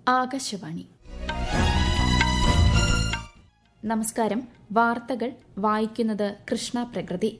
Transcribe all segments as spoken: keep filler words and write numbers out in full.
ആകാശവാണി. നമസ്കാരം. വാർത്തകൾ വായിക്കുന്നത് കൃഷ്ണ പ്രകൃതി.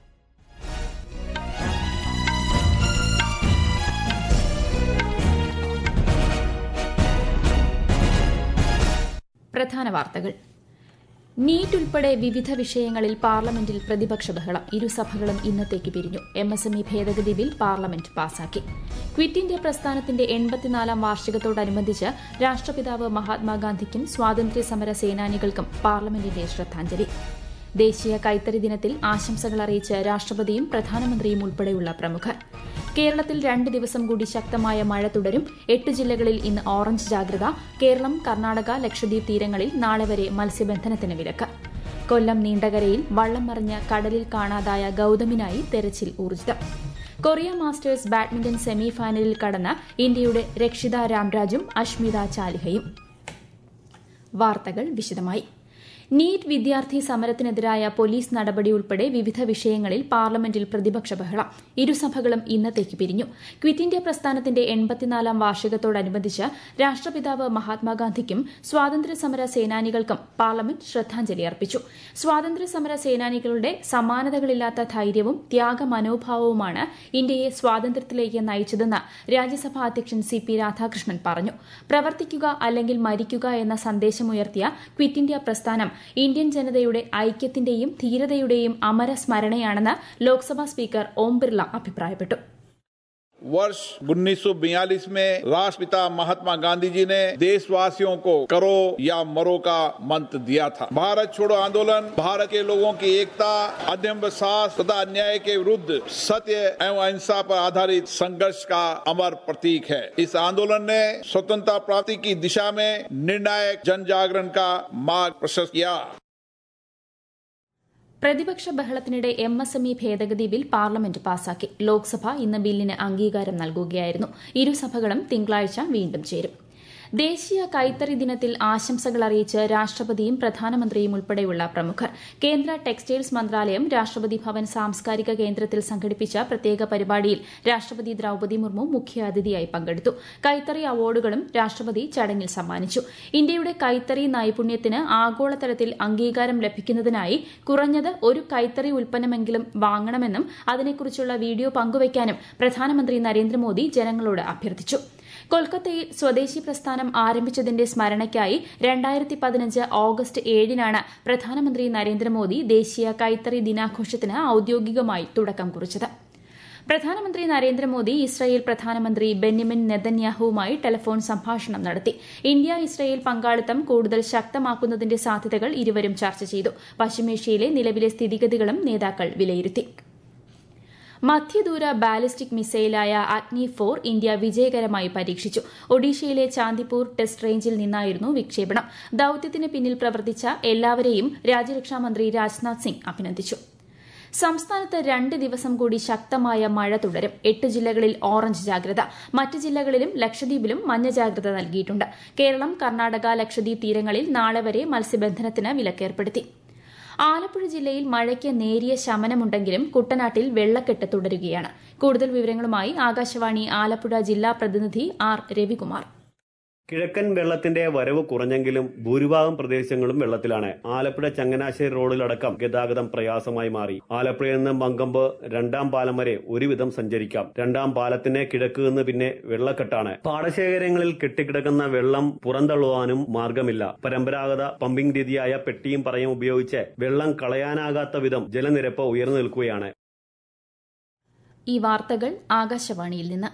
പ്രധാന വാർത്തകൾ. നീറ്റ് ഉൾപ്പെടെ വിവിധ വിഷയങ്ങളിൽ പാർലമെന്റിൽ പ്രതിപക്ഷ ബഹളം. ഇരുസഭകളും ഇന്നത്തേക്ക് പിരിഞ്ഞു. എം എസ് എം ഇ ഭേദഗതി ബിൽ പാർലമെന്റ് പാസാക്കി. ക്വിറ്റ് ഇന്ത്യ പ്രസ്ഥാനത്തിന്റെ എൺപത്തിനാലാം വാർഷികത്തോടനുബന്ധിച്ച് രാഷ്ട്രപിതാവ് മഹാത്മാഗാന്ധിക്കും സ്വാതന്ത്ര്യസമര സേനാനികൾക്കും പാർലമെന്റിന്റെ ശ്രദ്ധാഞ്ജലി. ദേശീയ കൈത്തറി ദിനത്തിൽ ആശംസകൾ അറിയിച്ച് രാഷ്ട്രപതിയും പ്രധാനമന്ത്രിയും ഉൾപ്പെടെയുള്ള പ്രമുഖർ. കേരളത്തിൽ രണ്ട് ദിവസം കൂടി ശക്തമായ മഴ തുടരും. എട്ട് ജില്ലകളിൽ ഇന്ന് ഓറഞ്ച് ജാഗ്രത. കേരളം, കർണാടക, ലക്ഷദ്വീപ് തീരങ്ങളിൽ നാളെ വരെ മത്സ്യബന്ധനത്തിന് വിലക്ക്. കൊല്ലം നീണ്ടകരയിൽ വള്ളം മറിഞ്ഞ് കടലിൽ കാണാതായ ഗൌതമിനായി തെരച്ചിൽ ഊർജിതം. കൊറിയ മാസ്റ്റേഴ്സ് ബാഡ്മിന്റൺ സെമി ഫൈനലിൽ കടന്ന ഇന്ത്യയുടെ രക്ഷിത രാംരാജും അഷ്മിത ചാലിഹയും. വാർത്തകൾ വിശദമായി. നീറ്റ് വിദ്യാർത്ഥി സമരത്തിനെതിരായ പോലീസ് നടപടി ഉൾപ്പെടെ വിവിധ വിഷയങ്ങളിൽ പാർലമെന്റിൽ പ്രതിപക്ഷ ബഹളം. ഇരുസഭകളും ഇന്നത്തേക്ക് പിരിഞ്ഞു. ക്വിറ്റ് ഇന്ത്യ പ്രസ്ഥാനത്തിന്റെ എൺപത്തിനാലാം വാർഷികത്തോടനുബന്ധിച്ച് രാഷ്ട്രപിതാവ് മഹാത്മാഗാന്ധിക്കും സ്വാതന്ത്ര്യസമര സേനാനികൾക്കും പാർലമെന്റ് ശ്രദ്ധാഞ്ജലി അർപ്പിച്ചു. സ്വാതന്ത്ര്യസമര സേനാനികളുടെ സമാനതകളില്ലാത്ത ധൈര്യവും ത്യാഗമനോഭാവവുമാണ് ഇന്ത്യയെ സ്വാതന്ത്ര്യത്തിലേക്ക് നയിച്ചതെന്ന് രാജ്യസഭാ അധ്യക്ഷൻ സി പി രാധാകൃഷ്ണൻ പറഞ്ഞു. പ്രവർത്തിക്കുക അല്ലെങ്കിൽ മരിക്കുക എന്ന സന്ദേശമുയർത്തിയ ക്വിറ്റ് ഇന്ത്യ പ്രസ്ഥാനം ഇന്ത്യൻ ജനതയുടെ ഐക്യത്തിന്റെയും ധീരതയുടെയും അമരസ്മരണയാണെന്ന് ലോക്സഭാ സ്പീക്കർ ഓം ബിർള അഭിപ്രായപ്പെട്ടു. वर्ष उन्नीस सौ बयालीस में राष्ट्रपिता महात्मा गांधी जी ने देशवासियों को करो या मरो का मंत्र दिया था. भारत छोड़ो आंदोलन भारत के लोगों की एकता, अदम्य साहस तथा अन्याय के विरुद्ध सत्य एवं अहिंसा पर आधारित संघर्ष का अमर प्रतीक है. इस आंदोलन ने स्वतंत्रता प्राप्ति की दिशा में निर्णायक जन जागरण का मार्ग प्रशस्त किया. പ്രതിപക്ഷ ബഹളത്തിനിടെ എം എസ് എം ഇ ഭേദഗതി ബിൽ പാർലമെന്റ് പാസാക്കി. ലോക്സഭ ഇന്ന് ബില്ലിന് അംഗീകാരം നൽകുകയായിരുന്നു. ഇരുസഭകളും തിങ്കളാഴ്ച വീണ്ടും ചേരും. ദേശീയ കൈത്തറി ദിനത്തിൽ ആശംസകൾ അറിയിച്ച് രാഷ്ട്രപതിയും പ്രധാനമന്ത്രിയും ഉൾപ്പെടെയുള്ള പ്രമുഖർ. കേന്ദ്ര ടെക്സ്റ്റൈൽസ് മന്ത്രാലയം രാഷ്ട്രപതി ഭവൻ സാംസ്കാരിക കേന്ദ്രത്തിൽ സംഘടിപ്പിച്ച പ്രത്യേക പരിപാടിയിൽ രാഷ്ട്രപതി ദ്രൌപദി മുർമു മുഖ്യാതിഥിയായി പങ്കെടുത്തു. കൈത്തറി അവാർഡുകളും രാഷ്ട്രപതി ചടങ്ങിൽ സമ്മാനിച്ചു. ഇന്ത്യയുടെ കൈത്തറി നൈപുണ്യത്തിന് ആഗോളതലത്തിൽ അംഗീകാരം ലഭിക്കുന്നതിനായി കുറഞ്ഞത് ഒരു കൈത്തറി ഉൽപ്പന്നമെങ്കിലും വാങ്ങണമെന്നും അതിനെക്കുറിച്ചുള്ള വീഡിയോ പങ്കുവയ്ക്കാനും പ്രധാനമന്ത്രി നരേന്ദ്രമോദി ജനങ്ങളോട് അഭ്യർത്ഥിച്ചു. കൊൽക്കത്തയിൽ സ്വദേശി പ്രസ്ഥാനം ആരംഭിച്ചതിന്റെ സ്മരണയ്ക്കായി രണ്ടായിരത്തി പതിനഞ്ച് ഓഗസ്റ്റ് ഏഴിനാണ് പ്രധാനമന്ത്രി നരേന്ദ്രമോദി ദേശീയ കൈത്തറി ദിനാഘോഷത്തിന് ഔദ്യോഗികമായി തുടക്കം കുറിച്ചത്. പ്രധാനമന്ത്രി നരേന്ദ്രമോദി ഇസ്രായേൽ പ്രധാനമന്ത്രി ബെന്യമിൻ നെതന്യാഹുവുമായി ടെലിഫോൺ സംഭാഷണം നടത്തി. ഇന്ത്യ ഇസ്രായേൽ പങ്കാളിത്തം കൂടുതൽ ശക്തമാക്കുന്നതിന്റെ സാധ്യതകൾ ഇരുവരും ചർച്ച ചെയ്തു. പശ്ചിമേഷ്യയിലെ നിലവിലെ സ്ഥിതിഗതികളും നേതാക്കൾ വിലയിരുത്തി. മധ്യദൂര ബാലിസ്റ്റിക് മിസൈലായ അഗ്നി ഫോർ ഇന്ത്യ വിജയകരമായി പരീക്ഷിച്ചു. ഒഡീഷയിലെ ചാന്ദിപൂർ ടെസ്റ്റ് റേഞ്ചിൽ നിന്നായിരുന്നു വിക്ഷേപണം. ദൌത്യത്തിന് പിന്നിൽ പ്രവർത്തിച്ച എല്ലാവരെയും രാജ്യരക്ഷാമന്ത്രി രാജ്നാഥ് സിംഗ് അഭിനന്ദിച്ചു. സംസ്ഥാനത്ത് രണ്ട് ദിവസം കൂടി ശക്തമായ മഴ തുടരും. എട്ട് ജില്ലകളിൽ ഓറഞ്ച് ജാഗ്രത. മറ്റ് ജില്ലകളിലും ലക്ഷദ്വീപിലും മഞ്ഞ ജാഗ്രത നൽകിയിട്ടുണ്ട്. കേരളം, കർണാടക, ലക്ഷദ്വീപ് തീരങ്ങളിൽ നാളെ വരെ മത്സ്യബന്ധനത്തിന് വിലക്കേർപ്പെടുത്തി. ആലപ്പുഴ ജില്ലയിൽ മഴയ്ക്ക് നേരിയ ശമനമുണ്ടെങ്കിലും കുട്ടനാട്ടിൽ വെള്ളക്കെട്ട് തുടരുകയാണ്. കൂടുതൽ വിവരങ്ങളുമായി ആകാശവാണി ആലപ്പുഴ ജില്ലാ പ്രതിനിധി ആർ രവികുമാർ. കിഴക്കൻ വെള്ളത്തിന്റെ വരവ് കുറഞ്ഞെങ്കിലും ഭൂരിഭാഗം പ്രദേശങ്ങളും വെള്ളത്തിലാണ്. ആലപ്പുഴ ചങ്ങനാശ്ശേരി റോഡിലടക്കം ഗതാഗതം പ്രയാസമായി മാറി. ആലപ്പുഴയിൽ നിന്ന് മങ്കമ്പ് രണ്ടാം പാലം വരെ ഒരുവിധം സഞ്ചരിക്കാം. രണ്ടാം പാലത്തിന് കിഴക്ക് നിന്ന് പിന്നെ വെള്ളക്കെട്ടാണ്. പാടശേഖരങ്ങളിൽ കെട്ടിക്കിടക്കുന്ന വെള്ളം പുറന്തള്ളുവാനും മാർഗമില്ല. പരമ്പരാഗത പമ്പിംഗ് രീതിയായ പെട്ടിയും പറയും ഉപയോഗിച്ച് വെള്ളം കളയാനാകാത്ത വിധം ജലനിരപ്പ് ഉയർന്നു നിൽക്കുകയാണ്. ഈ വാർത്തകൾ ആകാശവാണിയിൽ നിന്ന്.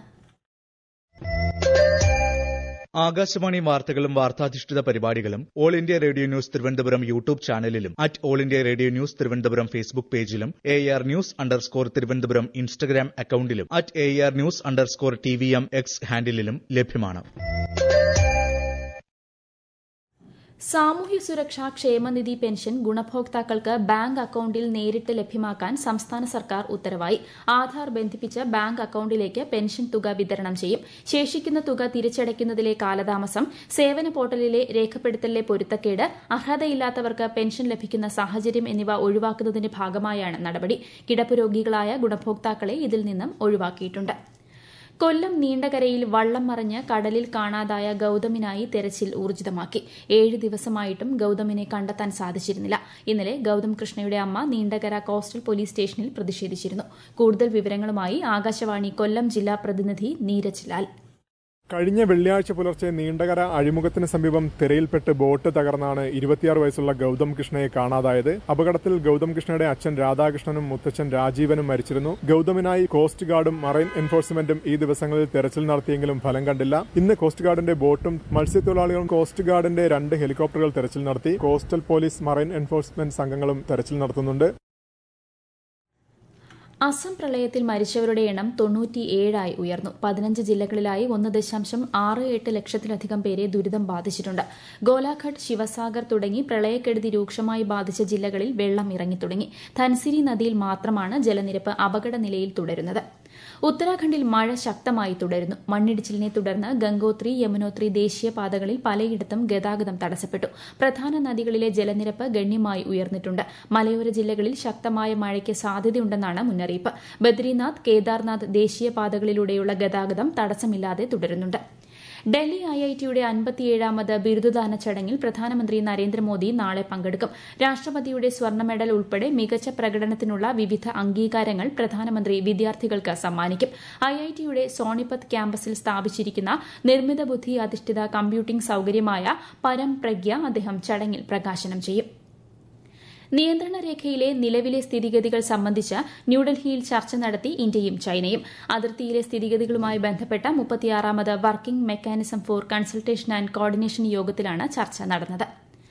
ആകാശവാണി വാർത്തകളും വാർത്താധിഷ്ഠിത പരിപാടികളും all India radio news Thiruvananthapuram YouTube ചാനലിലും at all India radio news Thiruvananthapuram Facebook പേജിലും A R news underscore Thiruvananthapuram Instagram അക്കൌണ്ടിലും at A R news underscore T V M X ഹാൻഡിലും ലഭ്യമാണ്. സാമൂഹ്യ സുരക്ഷാ ക്ഷേമനിധി പെൻഷൻ ഗുണഭോക്താക്കൾക്ക് ബാങ്ക് അക്കൌണ്ടിൽ നേരിട്ട് ലഭ്യമാക്കാൻ സംസ്ഥാന സർക്കാർ ഉത്തരവായി. ആധാർ ബന്ധിപ്പിച്ച് ബാങ്ക് അക്കൌണ്ടിലേക്ക് പെൻഷൻ തുക വിതരണം ചെയ്യും. ശേഷിക്കുന്ന തുക തിരിച്ചടയ്ക്കുന്നതിലെ കാലതാമസം, സേവന പോർട്ടലിലെ രേഖപ്പെടുത്തലിലെ പൊരുത്തക്കേട്, അർഹതയില്ലാത്തവർക്ക് പെൻഷൻ ലഭിക്കുന്ന സാഹചര്യം എന്നിവ ഒഴിവാക്കുന്നതിന്റെ ഭാഗമായാണ് നടപടി. കിടപ്പ് രോഗികളായ ഗുണഭോക്താക്കളെ ഇതിൽ നിന്നും ഒഴിവാക്കിയിട്ടുണ്ട്. കൊല്ലം നീണ്ടകരയിൽ വള്ളം മറിഞ്ഞ് കടലിൽ കാണാതായ ഗൌതമിനായി തെരച്ചിൽ ഊർജിതമാക്കി. ഏഴ് ദിവസമായിട്ടും ഗൌതമിനെ കണ്ടെത്താൻ സാധിച്ചിരുന്നില്ല. ഇന്നലെ ഗൌതം കൃഷ്ണയുടെ അമ്മ നീണ്ടകര കോസ്റ്റൽ പോലീസ് സ്റ്റേഷനിൽ പ്രതിഷേധിച്ചിരുന്നു. കൂടുതൽ വിവരങ്ങളുമായി ആകാശവാണി കൊല്ലം ജില്ലാ പ്രതിനിധി നീരജ് ലാൽ. കഴിഞ്ഞ വെള്ളിയാഴ്ച പുലർച്ചെ നീണ്ടകര അഴിമുഖത്തിന് സമീപം തിരയിൽപ്പെട്ട് ബോട്ട് തകർന്നാണ് ഇരുപത്തിയാറ് വയസ്സുള്ള ഗൌതം കൃഷ്ണയെ കാണാതായത്. അപകടത്തിൽ ഗൌതം കൃഷ്ണയുടെ അച്ഛൻ രാധാകൃഷ്ണനും മുത്തച്ഛൻ രാജീവനും മരിച്ചിരുന്നു. ഗൌതമിനായി കോസ്റ്റ് ഗാർഡും മറൈൻ എൻഫോഴ്സ്മെന്റും ഈ ദിവസങ്ങളിൽ തെരച്ചിൽ നടത്തിയെങ്കിലും ഫലം കണ്ടില്ല. ഇന്ന് കോസ്റ്റ് ഗാർഡിന്റെ ബോട്ടും മത്സ്യത്തൊഴിലാളികളും കോസ്റ്റ് ഗാർഡിന്റെ രണ്ട് ഹെലികോപ്റ്ററുകൾ തെരച്ചിൽ നടത്തി. കോസ്റ്റൽ പോലീസ്, മറൈൻ എൻഫോഴ്സ്മെന്റ് സംഘങ്ങളും തെരച്ചിൽ നടത്തുന്നുണ്ട്. അസം പ്രളയത്തിൽ മരിച്ചവരുടെ എണ്ണം തൊണ്ണൂറ്റിയേഴായി ഉയർന്നു. പതിനഞ്ച് ജില്ലകളിലായി ഒന്ന് ദശാംശം ആറ് എട്ട് ലക്ഷത്തിലധികം പേരെ ദുരിതം ബാധിച്ചിട്ടുണ്ട്. ഗോലാഘട്ട്, ശിവസാഗർ തുടങ്ങി പ്രളയക്കെടുതി രൂക്ഷമായി ബാധിച്ച ജില്ലകളിൽ വെള്ളം ഇറങ്ങിത്തുടങ്ങി. ധൻസിരി നദിയിൽ മാത്രമാണ് ജലനിരപ്പ് അപകടനിലയിൽ തുടരുന്നത്. ഉത്തരാഖണ്ഡിൽ മഴ ശക്തമായി തുടരുന്നു. മണ്ണിടിച്ചിലിനെ തുടർന്ന് ഗംഗോത്രി, യമുനോത്രി ദേശീയപാതകളിൽ പലയിടത്തും ഗതാഗതം തടസ്സപ്പെട്ടു. പ്രധാന നദികളിലെ ജലനിരപ്പ് ഗണ്യമായി ഉയർന്നിട്ടുണ്ട്. മലയോര ജില്ലകളിൽ ശക്തമായ മഴയ്ക്ക് സാധ്യതയുണ്ടെന്നാണ് മുന്നറിയിപ്പ്. ബദ്രിനാഥ്, കേദാർനാഥ് ദേശീയപാതകളിലൂടെയുള്ള ഗതാഗതം തടസ്സമില്ലാതെ തുടരുന്നുണ്ട്. ഡൽഹി ഐ ഐ ടിയുടെ അൻപത്തിയേഴാമത് ബിരുദദാന ചടങ്ങിൽ പ്രധാനമന്ത്രി നരേന്ദ്രമോദി നാളെ പങ്കെടുക്കും. രാഷ്ട്രപതിയുടെ സ്വർണ്ണ മെഡൽ ഉൾപ്പെടെ മികച്ച പ്രകടനത്തിനുള്ള വിവിധ അംഗീകാരങ്ങൾ പ്രധാനമന്ത്രി വിദ്യാർത്ഥികൾക്ക് സമ്മാനിക്കും. ഐ ഐ ടിയുടെ സോണിപത് ക്യാമ്പസിൽ സ്ഥാപിച്ചിരിക്കുന്ന നിർമ്മിത ബുദ്ധി അധിഷ്ഠിത കമ്പ്യൂട്ടിംഗ് സൌകര്യമായ പരം പ്രഗ്യ അദ്ദേഹം ചടങ്ങിൽ പ്രകാശനം ചെയ്യും. നിയന്ത്രണ രേഖയിലെ നിലവിലെ സ്ഥിതിഗതികൾ സംബന്ധിച്ച് ന്യൂഡൽഹിയിൽ ചർച്ച നടത്തി ഇന്ത്യയും ചൈനയും. അതിർത്തിയിലെ സ്ഥിതിഗതികളുമായി ബന്ധപ്പെട്ട മുപ്പത്തിയാറാമത് working mechanism for consultation and coordination യോഗത്തിലാണ് ചർച്ച നടന്നത്.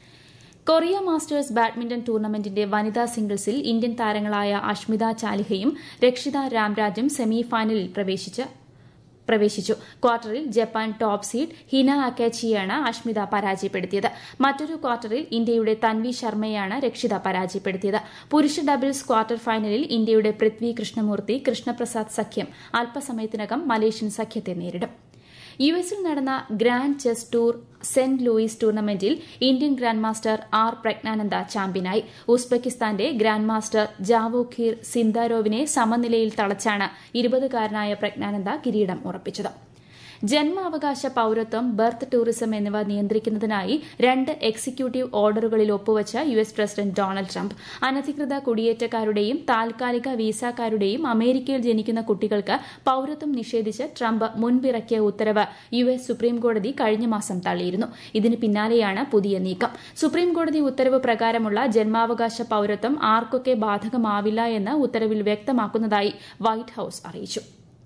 കൊറിയ മാസ്റ്റേഴ്സ് ബാഡ്മിന്റൺ ടൂർണമെന്റിന്റെ വനിതാ സിംഗിൾസിൽ ഇന്ത്യൻ താരങ്ങളായ അഷ്മിത ചാലിഹയും രക്ഷിത രാംരാജും സെമി ഫൈനലിൽ പ്രവേശിച്ചു. പ്രവേശിച്ചു ക്വാർട്ടറിൽ ജപ്പാൻ ടോപ്പ് സീഡ് ഹിന അക്കാച്ചിയാണ് അഷ്മിത പരാജയപ്പെടുത്തിയത്. മറ്റൊരു ക്വാർട്ടറിൽ ഇന്ത്യയുടെ തൻവി ശർമ്മയാണ് രക്ഷിത പരാജയപ്പെടുത്തിയത്. പുരുഷ ഡബിൾസ് ക്വാർട്ടർ ഫൈനലിൽ ഇന്ത്യയുടെ പൃഥ്വി കൃഷ്ണമൂർത്തി കൃഷ്ണപ്രസാദ് സഖ്യം അല്പസമയത്തിനകം മലേഷ്യൻ സഖ്യത്തെ നേരിടും. യു എസിൽ നടന്ന grand chess tour saint Louis ടൂർണമെന്റിൽ Indian grand master R Praggnanandhaa ചാമ്പ്യനായി. ഉസ്ബെക്കിസ്ഥാന്റെ ഗ്രാൻഡ് മാസ്റ്റർ ജാവോഖീർ സിന്ദാരോവിനെ സമനിലയിൽ തളച്ചാണ് ഇരുപതുകാരനായ പ്രജ്ഞാനന്ദ കിരീടം ഉറപ്പിച്ചത്. ജന്മാവകാശ പൌരത്വം, ബർത്ത് ടൂറിസം എന്നിവ നിയന്ത്രിക്കുന്നതിനായി രണ്ട് എക്സിക്യൂട്ടീവ് ഓർഡറുകളിൽ ഒപ്പുവച്ച U S president Donald Trump അനധികൃത കുടിയേറ്റക്കാരുടെയും താൽക്കാലിക വീസാക്കാരുടെയും അമേരിക്കയിൽ ജനിക്കുന്ന കുട്ടികൾക്ക് പൌരത്വം നിഷേധിച്ച് ട്രംപ് മുൻപിറക്കിയ ഉത്തരവ് യു എസ് സുപ്രീംകോടതി കഴിഞ്ഞ മാസം തള്ളിയിരുന്നു. ഇതിന് പിന്നാലെയാണ് പുതിയ നീക്കം. സുപ്രീംകോടതി ഉത്തരവ് പ്രകാരമുള്ള ജന്മാവകാശ പൌരത്വം ആർക്കൊക്കെ ബാധകമാവില്ല എന്ന് ഉത്തരവിൽ വ്യക്തമാക്കുന്നതായി വൈറ്റ് ഹൌസ് അറിയിച്ചു.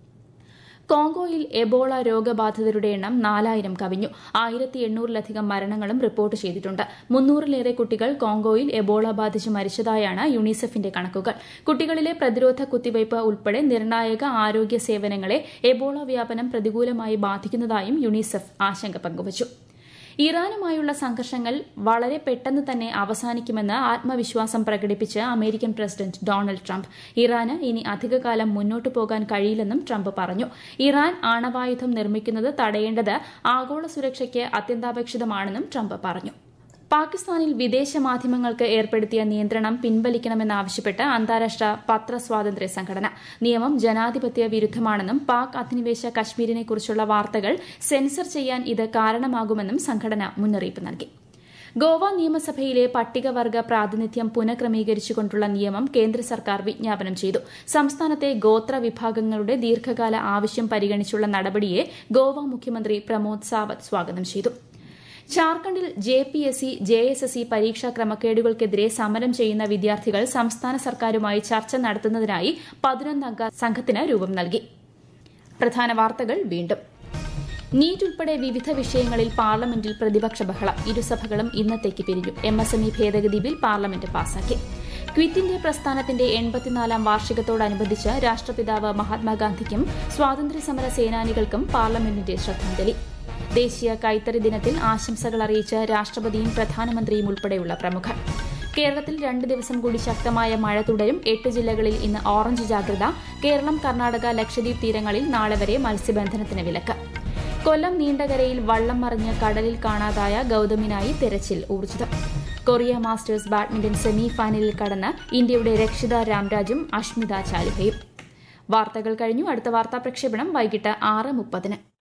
കോങ്കോയിൽ എബോള രോഗബാധിതരുടെ എണ്ണം നാലായിരം കവിഞ്ഞു. ആയിരത്തി എണ്ണൂറിലധികം മരണങ്ങളും റിപ്പോർട്ട് ചെയ്തിട്ടുണ്ട്. മുന്നൂറിലേറെ കുട്ടികൾ കോങ്കോയിൽ എബോള ബാധിച്ച് മരിച്ചതായാണ് യുണിസെഫിന്റെ കണക്കുകൾ. കുട്ടികളിലെ പ്രതിരോധ കുത്തിവയ്പ് ഉൾപ്പെടെ നിർണായക ആരോഗ്യ സേവനങ്ങളെ എബോള വ്യാപനം പ്രതികൂലമായി ബാധിക്കുന്നതായും യുണിസെഫ് ആശങ്ക പങ്കുവച്ചു. ഇറാനുമായുള്ള സംഘർഷങ്ങൾ വളരെ പെട്ടെന്ന് തന്നെ അവസാനിക്കുമെന്ന് ആത്മവിശ്വാസം പ്രകടിപ്പിച്ച് അമേരിക്കൻ പ്രസിഡന്റ് ഡൊണാൾഡ് ട്രംപ്. ഇറാന് ഇനി അധികകാലം മുന്നോട്ടു പോകാൻ കഴിയില്ലെന്നും ട്രംപ് പറഞ്ഞു. ഇറാൻ ആണവായുധം നിർമ്മിക്കുന്നത് തടയേണ്ടത് ആഗോള സുരക്ഷയ്ക്ക് അത്യന്താപേക്ഷിതമാണെന്നും ട്രംപ് പറഞ്ഞു. പാകിസ്ഥാനിൽ വിദേശ മാധ്യമങ്ങൾക്ക് ഏർപ്പെടുത്തിയ നിയന്ത്രണം പിൻവലിക്കണമെന്നാവശ്യപ്പെട്ട് അന്താരാഷ്ട്ര പത്രസ്വാതന്ത്ര്യ സംഘടന. നിയമം ജനാധിപത്യ വിരുദ്ധമാണെന്നും പാക് അധിനിവേശ കശ്മീരിനെക്കുറിച്ചുള്ള വാർത്തകൾ സെൻസർ ചെയ്യാൻ ഇത് കാരണമാകുമെന്നും സംഘടന മുന്നറിയിപ്പ് നൽകി. ഗോവ നിയമസഭയിലെ പട്ടികവർഗ പ്രാതിനിധ്യം പുനഃക്രമീകരിച്ചുകൊണ്ടുള്ള നിയമം കേന്ദ്ര സർക്കാർ വിജ്ഞാപനം ചെയ്തു. സംസ്ഥാനത്തെ ഗോത്ര വിഭാഗങ്ങളുടെ ദീർഘകാല ആവശ്യം പരിഗണിച്ചുള്ള നടപടിയെ ഗോവ മുഖ്യമന്ത്രി പ്രമോദ് സാവന്ത് സ്വാഗതം ചെയ്തു. ജാർഖണ്ഡിൽ J P S C, J S S C പരീക്ഷാ ക്രമക്കേടുകൾക്കെതിരെ സമരം ചെയ്യുന്ന വിദ്യാർത്ഥികൾ സംസ്ഥാന സർക്കാരുമായി ചർച്ച നടത്തുന്നതിനായി പതിനൊന്നംഗ സംഘത്തിന് രൂപം നൽകി. പ്രധാന വാർത്തകൾ വീണ്ടും. നീറ്റ് ഉൾപ്പെടെ വിവിധ വിഷയങ്ങളിൽ പാർലമെന്റിൽ പ്രതിപക്ഷ ബഹളം. ഇരുസഭകളും ഇന്നത്തേക്ക് പിരിഞ്ഞു. എം എസ് എം ഇ ഭേദഗതി ബിൽ പാർലമെന്റ് പാസാക്കി. ക്വിറ്റ് ഇന്ത്യ പ്രസ്ഥാനത്തിന്റെ എൺപത്തിനാലാം വാർഷികത്തോടനുബന്ധിച്ച് രാഷ്ട്രപിതാവ് മഹാത്മാഗാന്ധിക്കും സ്വാതന്ത്ര്യസമര സേനാനികൾക്കും പാർലമെന്റിന്റെ ശ്രദ്ധാഞ്ജലി. ദേശീയ കൈത്തറി ദിനത്തിൽ ആശംസകൾ അറിയിച്ച് രാഷ്ട്രപതിയും പ്രധാനമന്ത്രിയും ഉൾപ്പെടെയുള്ള പ്രമുഖർ. കേരളത്തിൽ രണ്ട് ദിവസം കൂടി ശക്തമായ മഴ തുടരും. എട്ട് ജില്ലകളിൽ ഇന്ന് ഓറഞ്ച് ജാഗ്രത. കേരളം, കർണാടക, ലക്ഷദ്വീപ് തീരങ്ങളിൽ നാളെ വരെ മത്സ്യബന്ധനത്തിന് വിലക്ക്. കൊല്ലം നീണ്ടകരയിൽ വള്ളം മറിഞ്ഞ് കടലിൽ കാണാതായ ഗൌതമിനായി തെരച്ചിൽ ഊർജിതം. കൊറിയ മാസ്റ്റേഴ്സ് ബാഡ്മിന്റൺ സെമി ഫൈനലിൽ കടന്ന് ഇന്ത്യയുടെ രക്ഷിത രാംരാജും അഷ്മിത ചാലിഹയും. വാർത്തകൾ കഴിഞ്ഞു. അടുത്ത വാർത്താ പ്രക്ഷേപണം വൈകിട്ട് ആറ് മുപ്പതിന്.